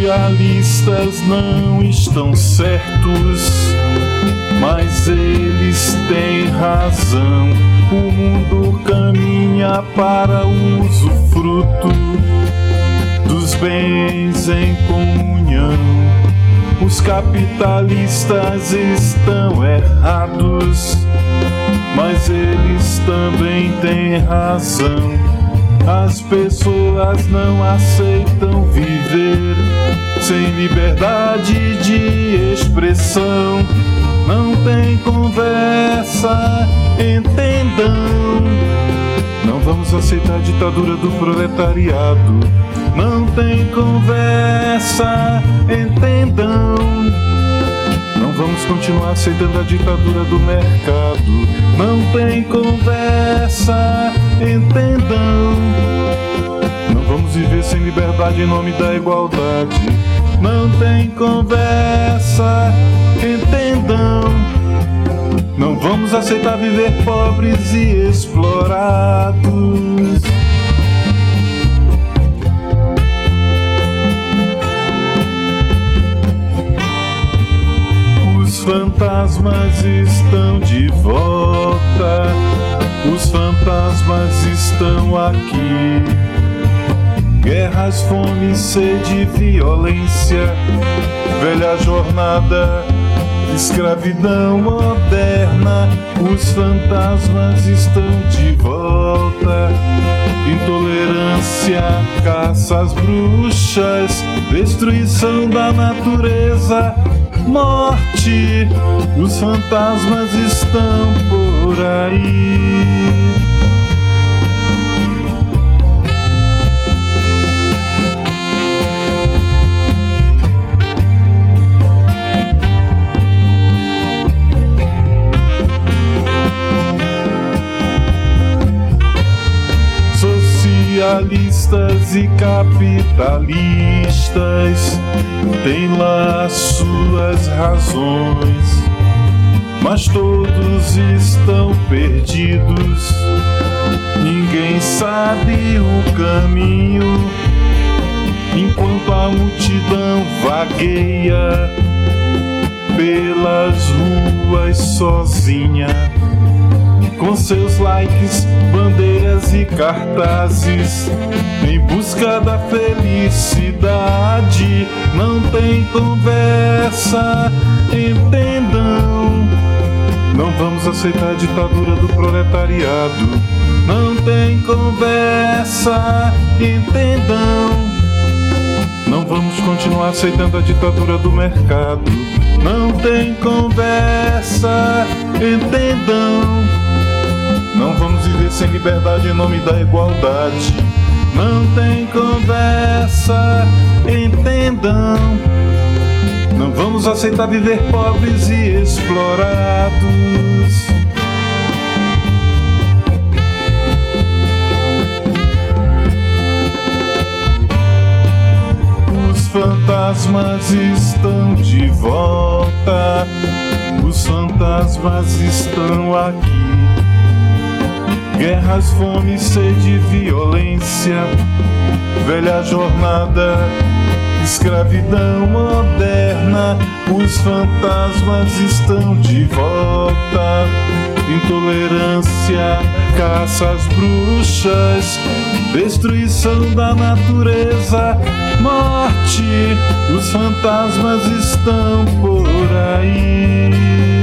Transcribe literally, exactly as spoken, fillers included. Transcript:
socialistas não estão certos, mas eles têm razão. O mundo caminha para o usufruto dos bens em comunhão. Os capitalistas estão errados, mas eles também têm razão. As pessoas não aceitam viver sem liberdade de expressão. Não tem conversa, entendam. Não vamos aceitar a ditadura do proletariado. Não tem conversa, entendam. Não vamos continuar aceitando a ditadura do mercado. Não tem conversa, entendam. Não vamos viver sem liberdade em nome da igualdade. Não tem conversa, entendam. Não vamos aceitar viver pobres e explorados. Os fantasmas estão de volta. Os fantasmas estão aqui. Guerras, fome, sede, violência, velha jornada, escravidão moderna. Os fantasmas estão de volta. Intolerância, caça às bruxas, destruição da natureza, morte. Os fantasmas estão por aí. Socialistas e capitalistas têm lá suas razões, mas todos estão perdidos. Ninguém sabe o caminho, enquanto a multidão vagueia pelas ruas sozinha, com seus likes, bandeiras e cartazes, em busca da felicidade. Não tem conversa, entendam. Não vamos aceitar a ditadura do proletariado. Não tem conversa, entendam. Não vamos continuar aceitando a ditadura do mercado. Não tem conversa, entendam. Não vamos viver sem liberdade em nome da igualdade. Não tem conversa, entendam. Não vamos aceitar viver pobres e explorados. Os fantasmas estão de volta. Os fantasmas estão aqui. Guerras, fome, sede, violência, velha jornada, escravidão moderna. Os fantasmas estão de volta. Intolerância, caça às bruxas, destruição da natureza, morte. Os fantasmas estão por aí.